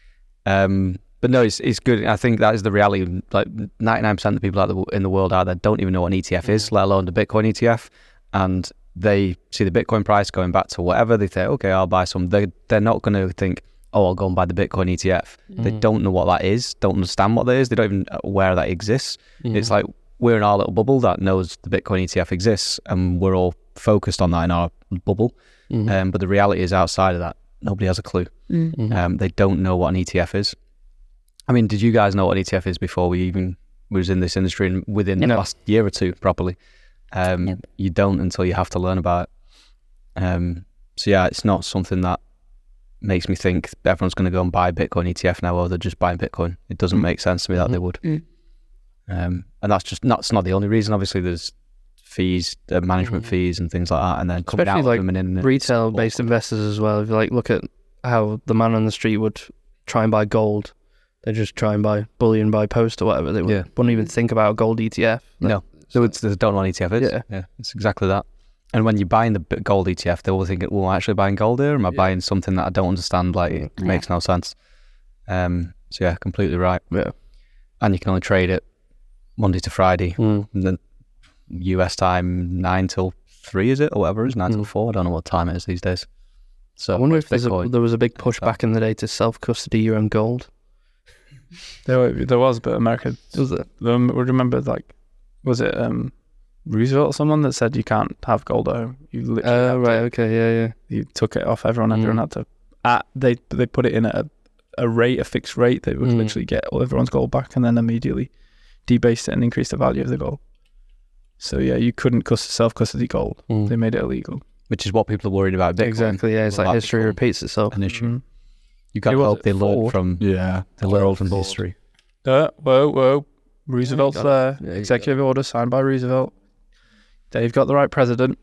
Um, but no, it's it's good. I think that is the reality. Like ninety-nine percent of the people out the, in the world out there don't even know what an E T F is, let alone the Bitcoin E T F. And they see the Bitcoin price going back to whatever. They think, okay, I'll buy some. They they're not going to think, oh, I'll go and buy the Bitcoin E T F. Mm. They don't know what that is. Don't understand what that is. They don't even aware that exists. Mm. It's like we're in our little bubble that knows the Bitcoin E T F exists, and we're all focused on that in our bubble. Mhm. Um, but the reality is outside of that, nobody has a clue. Mm. Mhm. Um, they don't know what an E T F is. I mean, did you guys know what an E T F is before we even was in this industry and within the No. last year or two properly? Um, Nope. You don't until you have to learn about it. Um, so yeah, it's not something that makes me think everyone's going to go and buy Bitcoin E T F now, or they're just buying Bitcoin. It doesn't Mm. make sense to me that Mhm. they would. Mm. Um, and that's just not, that's not the only reason. Obviously, there's fees, uh, management Mhm. fees and things like that, and then coming Especially out like of them and in Retail-based investors as well. If you like look at how the man on the street would try and buy gold, they just try and buy bullion by post or whatever. They would, Yeah. wouldn't even think about a gold E T F. Like, No. So it's, they don't know what an E T F is. Yeah. yeah, it's exactly that. And when you're buying the b- gold E T F, they will think, well, am I actually buying gold here? Or am I Yeah. buying something that I don't understand? Like, it Yeah. makes no sense. Um, so yeah, completely right. Yeah. And you can only trade it Monday to Friday, Mm. and then U S time nine till three, is it, or whatever it is, nine till Mm. four. I don't know what time it is these days. So I wonder if there's a, Bitcoin. there was a big Yeah, push so- back in the day to self-custody your own gold. There, there was, but America. Was it? Um, remember, like, was it um, Roosevelt or someone that said you can't have gold at home? You literally Oh, have right. to- Okay. Yeah. Yeah. you took it off everyone. Everyone Mm. had to. At, they they put it in a a rate, a fixed rate that would Mm. literally get all everyone's gold back, and then immediately debased it and increased the value of the gold. So yeah, you couldn't cus- self custody gold. Mm. They made it illegal. which is what people are worried about Bitcoin. Exactly. Yeah. It's Will like that history become repeats itself. An issue. Mhm. You got Who to was hope it? they learn Ford? Yeah. from they That's learn what from Ford. history. Uh, whoa, whoa! Roosevelt's got there. Yeah, you Executive order signed by Roosevelt. Dave got the right president.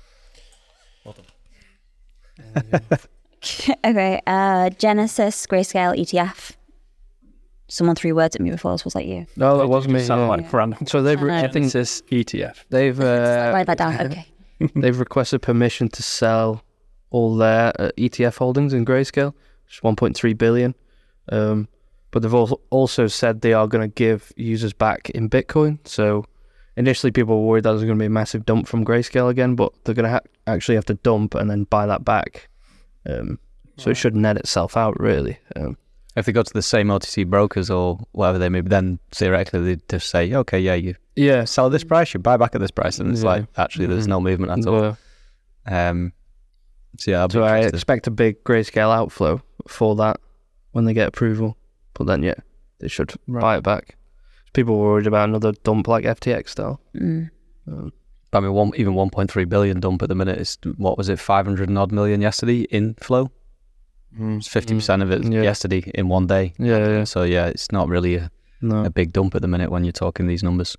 Okay, uh, Genesis Grayscale E T F. Someone threw words at me before. This was like you. No, that wasn't me. Sounded yeah. like random. So they've, re- I I know. think Genesis E T F. they've, uh, Write that down. Okay. they've requested permission to sell all their uh, E T F holdings in Grayscale, which is one point three billion. Um, but they've also also said they are going to give users back in Bitcoin. So initially, people were worried that there's going to be a massive dump from Grayscale again, but they're going to ha- actually have to dump and then buy that back. Um, so it should net itself out, really. Um, If they go to the same O T C brokers or whatever they may be, then theoretically they just say, okay, yeah, you yeah. sell at this price, you buy back at this price, and it's Yeah. like actually there's no movement at all. Uh, Um, so yeah, I'll be so I interested. expect a big Grayscale outflow for that when they get approval. But then, yeah, they should Right. buy it back. People were worried about another dump like F T X style. Mm. Um, I mean, one, even one point three billion dump at the minute is what was it, five hundred and odd million yesterday inflow. It's fifty percent of it Yeah. yesterday in one day. yeah, yeah. So yeah, it's not really a, No. a big dump at the minute when you're talking these numbers.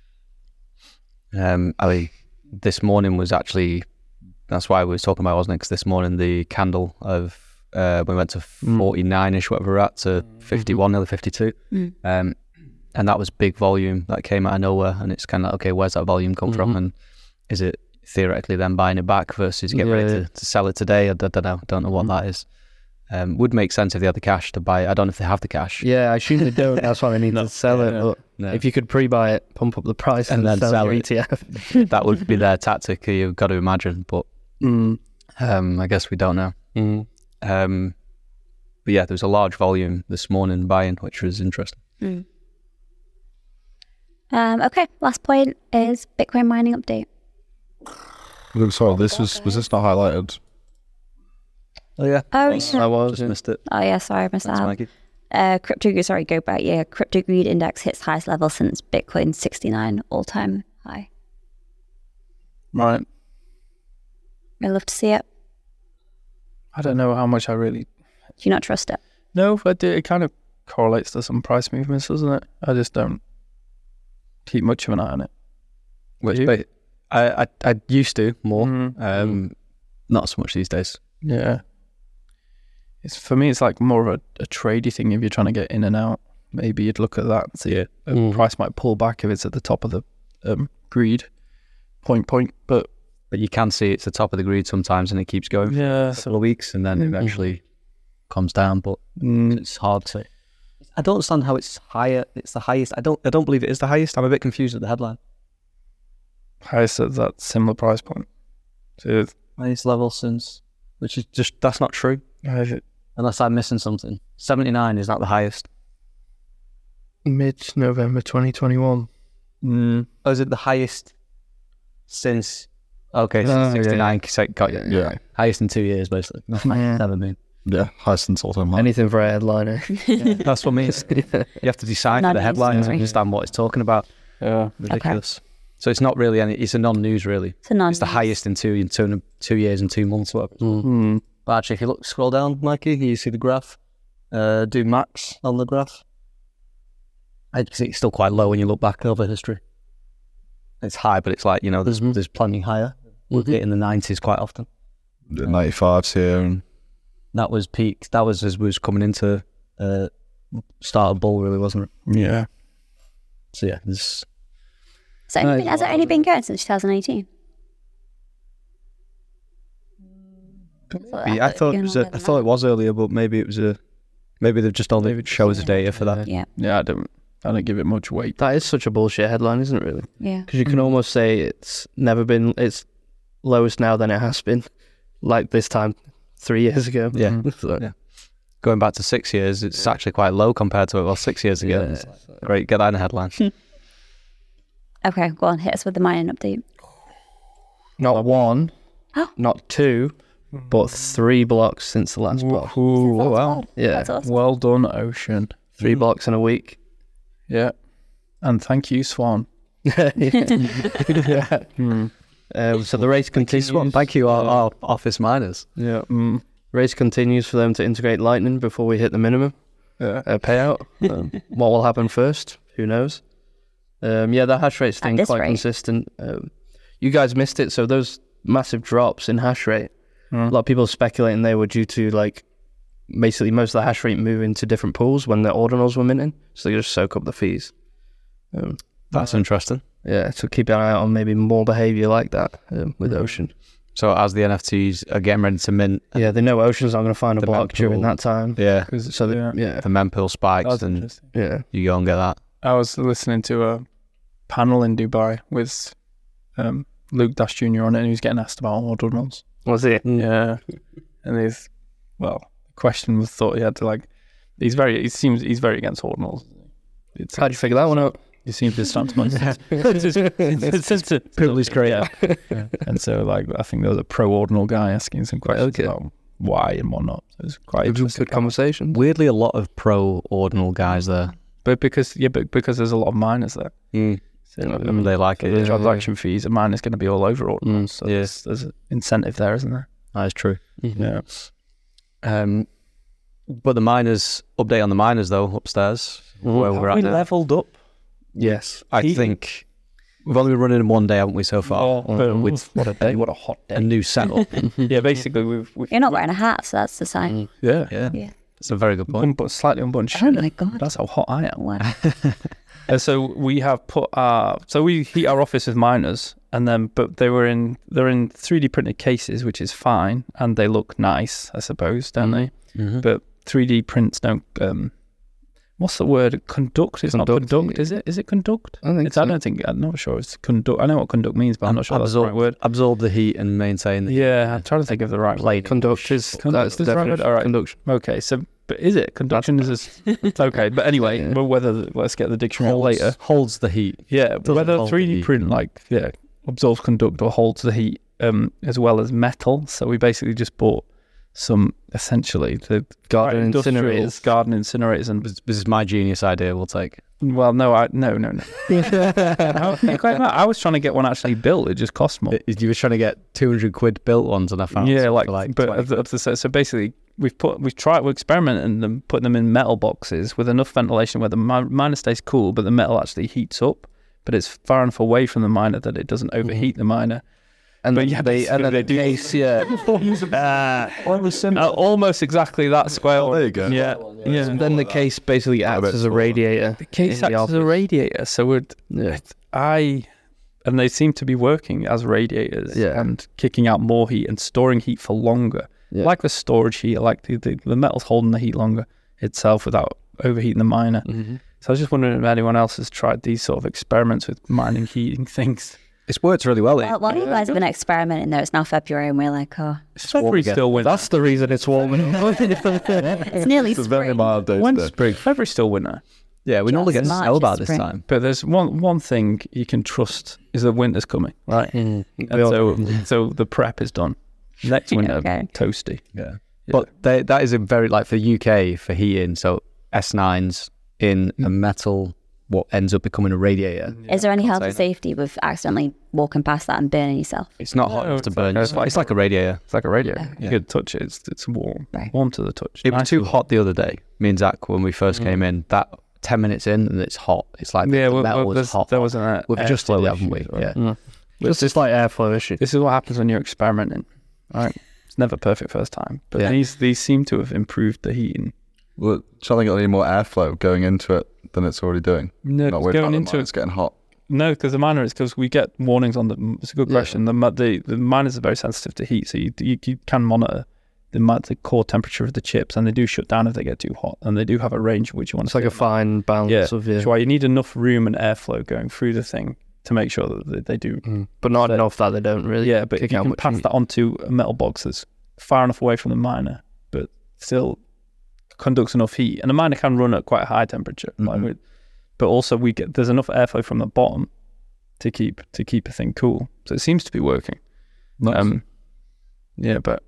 Um, I mean, this morning was actually, that's why we was talking about, wasn't it? Because this morning the candle of uh, we went to Mm. forty-nine-ish, whatever we're at, to fifty-one, nearly fifty-two. Mm. Um, and that was big volume that came out of nowhere. And it's kind of, okay, where's that volume come from? Mhm. And is it theoretically then buying it back versus getting Yeah, ready yeah. to, to sell it today? I don't, don't know. Don't know what Mhm. that is. Um, would make sense if they had the cash to buy it. I don't know if they have the cash. Yeah, I assume they don't. That's why they need No. to sell it. Yeah. But No. if you could pre-buy it, pump up the price, And and, then then sell, sell your it. E T F. That would be their tactic, you've got to imagine. But Mm. um, I guess we don't know. Mm. Um, but yeah, there was a large volume this morning buying, which was interesting. Mm. Um, okay, last point is Bitcoin mining update. Look, sorry, this was was this not highlighted? Oh yeah, Oh, Thanks. yeah. I was. just yeah. missed it. Oh yeah, sorry, I missed Thanks, that. Maggie. Uh, crypto, sorry, go back. Yeah, crypto greed index hits highest level since Bitcoin sixty-nine all time high. Right. I love to see it. I don't know how much I really. Do you not trust it? No, I do. It kind of correlates to some price movements, doesn't it? I just don't keep much of an eye on it. Which You? ba- I, I I used to more. Mm. Um, not so much these days. Yeah. It's for me. It's like more of a, a tradey thing. If you're trying to get in and out, maybe you'd look at that and see it. A Mm. price might pull back if it's at the top of the um, greed point point. But But you can see it's the top of the grid sometimes, and it keeps going for yeah, a couple of weeks, and then Mm. eventually comes down. But mm, it's hard to. I don't understand how it's higher. It's the highest. I don't. I don't believe it is the highest. I'm a bit confused at the headline. highest at that similar price point. So Highest level since, which is just that's not true. I, Unless I'm missing something. seventy-nine is not the highest. Mid-November twenty twenty-one. mm, Oh, is it the highest since? Okay, Oh, since yeah. sixty-nine. so it got you. Yeah. Highest in two years, basically. That's Yeah. never been. Yeah, highest since all time high. Anything for a headliner. That's what means. You have to decipher the Non-news headline to story. understand what it's talking about. yeah. Ridiculous. So it's not really any. It's a non-news, really. It's a non. It's the highest in two in two, two years and two months. Whatever. Mm. But actually, if you look, scroll down, Mikey, you see the graph. Uh, do max on the graph. I think it's still quite low when you look back over history. It's high, but it's like you know, there's Mhm. there's plenty higher. We'll Mhm. get in the nineties quite often. The ninety-fives here. And That was peak. That was as we was coming into uh, start of bull, really, wasn't it? Yeah. So yeah, there's So anything, has it only been going since twenty eighteen? I thought it was. A, I thought it was earlier, but maybe it was a. Maybe they've just only show us the data for that. Yeah, Yeah. I don't. I don't give it much weight. That is such a bullshit headline, isn't it, really? yeah. Because you can almost say it's never been, it's lowest now than it has been, like this time three years ago. Yeah. Mm. So, Yeah. Going back to six years, it's actually quite low compared to it was six years ago. yeah. It's great, get that in a headline. Okay, go on, hit us with the mining update. Not one, Oh. not two, but three blocks since the last block. Ooh, That's wow. odd. Yeah, That's awesome. Well done, Ocean. three blocks in a week. Yeah. And thank you, Swan. yeah. Mm. Um, so the race continues. Thank you, our, our office miners. Yeah. Mm. Race continues for them to integrate Lightning before we hit the minimum Yeah. uh, payout. Um, what will happen first? Who knows? Um, yeah, the hash rate's staying this quite rate. consistent. Um, you guys missed it. So those massive drops in hash rate, Mm. a lot of people speculating they were due to like basically most of the hash rate moving to different pools when the ordinals were minting, so they just soak up the fees. Um, That's interesting. yeah, so keep an eye out on maybe more behaviour like that um, with Mhm. Ocean. So as the N F Ts are getting ready to mint, Yeah, they know Ocean's not going to find a The block during mempool. that time. yeah, So they, yeah. yeah, the mempool spikes, That's and interesting. yeah. you go and get that. I was listening to a panel in Dubai with um, Luke Dash Junior on it, and he was getting asked about ordinals. Was it? Yeah, and he's well. The question was thought he had to like. He's very. He seems he's very against ordinals. It's How'd you figure that one out? he seems to start to mind. Police career. Yeah. Yeah. And so like I think there was a pro ordinal guy asking some questions Okay. about why and whatnot. So it was quite Good, interesting. good conversation. Weirdly, a lot of pro ordinal guys there. But because yeah, but because there's a lot of miners there. So, Mm. um, They like so it. the yeah. transaction fees, a miner's going to be all over ordinals. Mm, so yeah. there's, there's an incentive there, isn't there? That is true. Yeah. Um, but the miners update on the miners though upstairs where we're at now. leveled up? Yes. I He- think we've only been running in one day, haven't we, so far? Oh, but with with what a day! What a hot a day! new setup. Yeah, basically we've, we've You're not wearing a hat, so that's the sign. yeah, yeah, Yeah. that's a very good point. unbu- slightly unbunched. Oh my god. That's how hot I am. Wow. Uh, so we have put our so we heat our office with miners, and then but they were in they're in three D printed cases, which is fine, and they look nice, I suppose, don't they? Mhm. But three D prints don't. Um, what's the word? Conduct. It's not Conduct, conduct, yeah. is it? Is it conduct? I think It's, I so. don't think. I'm not sure. It's conduct. I know what conduct means, but I'm not sure that's the absorb, right word. absorb the heat and maintain the Yeah, I'm trying to think of the right word. Conduct is Conduct that's the is the right word? definition. All right. Conduction. Okay, so but is it conduction? Is this, it's okay, but anyway, Yeah. well, whether let's get the dictionary out holds, later. holds the heat. Yeah, Doesn't whether hold the three D heat. print like yeah absorbs conduct or holds the heat, um, as well as metal. So we basically just bought some essentially the Garden industrial incinerators. garden incinerators, and This, this is my genius idea. We'll take. well, no, I no no no. How can you claim that? I was trying to get one actually built. It just cost more. It- You were trying to get two hundred quid built ones, and I found Yeah, some like, for like but twenty of the, of the, so so basically we've put we've tried we're experimenting them, putting them in metal boxes with enough ventilation where the mi- miner stays cool, but the metal actually heats up. but it's far enough away from the miner that it doesn't overheat the miner. And But then yeah, they, they- and then they the do- case, yeah. Uh, almost exactly that square. Oh, there you go. Yeah, yeah. And then the case basically A acts bit as a smaller. radiator. The case in the acts as a office. radiator, so it, Yeah. I, and they seem to be working as radiators Yeah. and kicking out more heat and storing heat for longer. Yeah. Like the storage heat, like the, the, the metal's holding the heat longer itself without overheating the miner. Mhm. So I was just wondering if anyone else has tried these sort of experiments with mining heating things. It's worked really well. Well, while you guys have been experimenting though, it's now February and we're like, oh, February again. still winter. That's the reason it's warming. it's nearly It's a very spring. mild day When's today. spring? February's still winter. Yeah, we normally get Just March snow is about this spring. time. But there's one one thing you can trust is that winter's coming, right? Mm. And so so the prep is done. Next winter, Okay. toasty. Yeah. But they, that is a very, like for U K, for heating, so S nines in a metal, what ends up becoming a radiator. Is there any health say and that. safety with accidentally walking past that and burning yourself? It's not hot No, enough to it's burn. like- It's like, it's like a radiator. It's like a radio. Okay. You Yeah. could touch it. It's, it's warm. Right. Warm to the touch. It was Nice too and- hot the other day, me and Zach, when we first came in. That ten minutes in and it's hot. It's like Yeah, the well, metal well, was there's- hot. there hot. was an uh, We've adjusted airflow it, haven't we? issue, right? Yeah. Mm. It's just like airflow issue. This is what happens when you're experimenting. Right? It's never perfect first time. But Yeah. these these seem to have improved the heating. Well, trying to get any more airflow going into it than it's already doing. No, Not it's worried about going the into mine, it. It's getting hot. No, because the miner is because we get warnings on the. It's a good Yeah. question. The mi- the the miners are very sensitive to heat, so you you, you can monitor the mi- the core temperature of the chips, and they do shut down if they get too hot, and they do have a range which you want It's to. like a fine balance Yeah. of yeah. That's why you need enough room and airflow going through the thing to make sure that they, they do. Mm. But not So- enough that they don't really Yeah, but kick you out can much pass heat. that onto a metal box that's far enough away from the miner, but still conducts enough heat, and the miner can run at quite a high temperature. Like Mhm. we- but also we get there's enough airflow from the bottom to keep to keep a thing cool. So it seems to be working. Nice. Um, yeah, but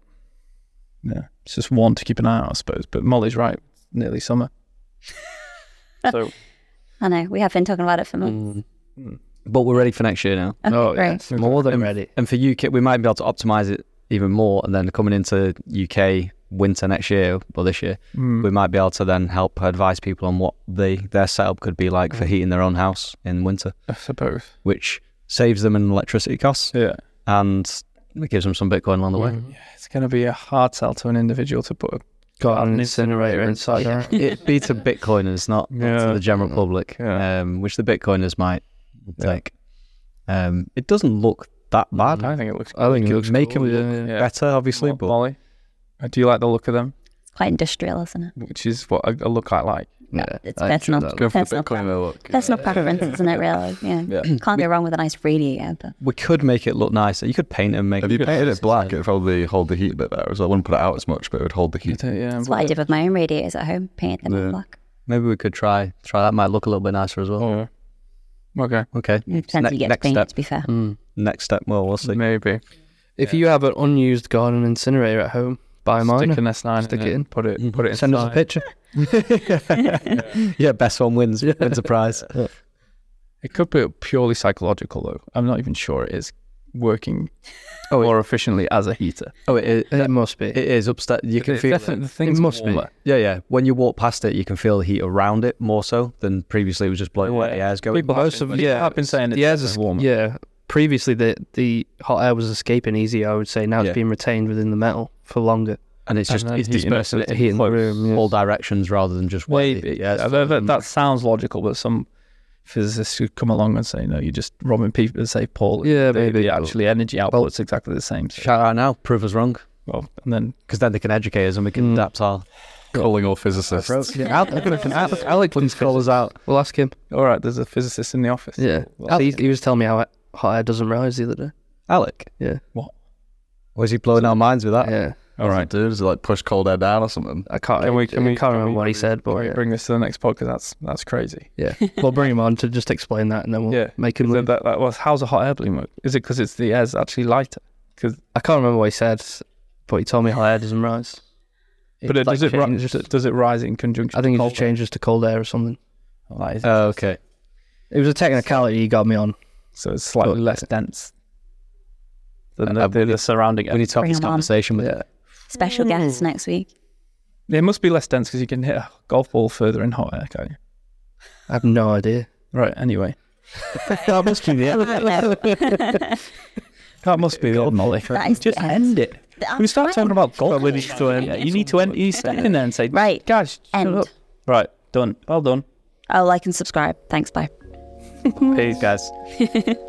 yeah, it's just one to keep an eye out, I suppose. But Molly's right, it's nearly summer. So I know, we have been talking about it for months. Mm. But we're ready for next year now. Okay, Oh, great. yes. More than Um, ready. And for U K, we might be able to optimize it even more. And then coming into U K winter next year, or this year, mm, we might be able to then help advise people on what they their setup could be like for heating their own house in winter, I suppose. which saves them in electricity costs Yeah. and it gives them some Bitcoin along the way. Mm. It's going to be a hard sell to an individual to put a Got an an incinerator inside. there. It'd be to Bitcoiners, not, not Yeah. to the general public, Yeah. um, which the Bitcoiners might Yeah. take. Um, it doesn't look that bad. I think it looks. I think it could looks make cool, them yeah, look yeah. Yeah. better, obviously, Mo- but Molly, uh, do you like the look of them? It's quite industrial, isn't it? Which is what a, a look I like. No, Yeah, it's I personal. enjoy that. Go for the Personal, Bitcoin pre- look. personal preference, isn't it, really? Yeah. Yeah. Can't go wrong with a nice radiator. But we could make it look nicer. You could paint it and make If it you painted it black, it'd probably hold the heat a bit better. So I wouldn't put it out as much, but it would hold the heat. Yeah, that's what I did with my own radiators at home, painted them Yeah. all black. Maybe we could try try that. Might look a little bit nicer as well. Oh, okay, Okay. It depends Ne- who you get to next paint step. it, to be fair. Mm. Next step. Well, we'll see. maybe If you have an unused garden incinerator at home, buy mine. stick an S nine, Stick in it in. put it, Mhm. put it. Send us a inside. picture. Yeah, best one wins. Wins a prize. It could be purely psychological though. I'm not even sure it is working Oh, it- more efficiently as a heater. Oh, it, it, It must be. it is upstairs. You can It's feel definitely- it. the thing's It must be. warmer. Yeah, yeah. When you walk past it, you can feel the heat around it more so than previously. It was just blowing away. The air's going. People Most have of been, yeah, I've been saying it's the air's definitely warmer. yeah. Previously, the the hot air was escaping easier. I would say now Yeah. it's being retained within the metal for longer. and it's And just then it's heating dispersing it it heat in the close, room, yeah. all directions rather than just where Maybe. the- Yeah, it's- that, that, that sounds logical, but some physicists could come along and say, no, you're just robbing people to save Paul. Yeah, the, maybe. The actually energy output's exactly the same. So, Shout out now, prove us wrong, well, and then because then they can educate us and we can Mm. adapt our. Calling all physicists. Yeah, Alec, Alec, Alec can call us out. We'll ask him. all right, there's a physicist in the office. Yeah, Well, he, he was telling me how hot air doesn't rise the other day. Alec, Yeah, was he blowing our minds with that? yeah. all right. Dude, does it like push cold air down or something? I can't. Can we? I Can we? can't can remember we what he bring- said, but can we yeah. bring this to the next pod because that's that's crazy. yeah. We'll bring him on to just explain that, and then we'll Yeah, make him. That, leave. that, that was how's a hot air balloon work? Is it because it's the air's actually lighter? I can't remember what he said, but he told me hot air doesn't rise. But it, like does it ri- changes- does it does it rise in conjunction? I think it with just cold air? changes to cold air or something. Oh, that is- Oh, okay. It was a technicality he got me on. so it's slightly but- less dense than Uh, the, the, the surrounding We air. need to have Bring this him on. conversation with Yeah. Special guests next week. It must be less dense because you can hit a golf ball further in hot air, can't you? I have no idea. Right. Anyway, That must be the end. That must be the old Molly. That is Just the end. end it. I'm We start fine. talking about golf. Probably needs to end. Yeah, you need to end. You stand in there and say, Right. guys, shut End. up. Right, done. Well done. Oh, like and subscribe. Thanks. Bye. Peace, guys.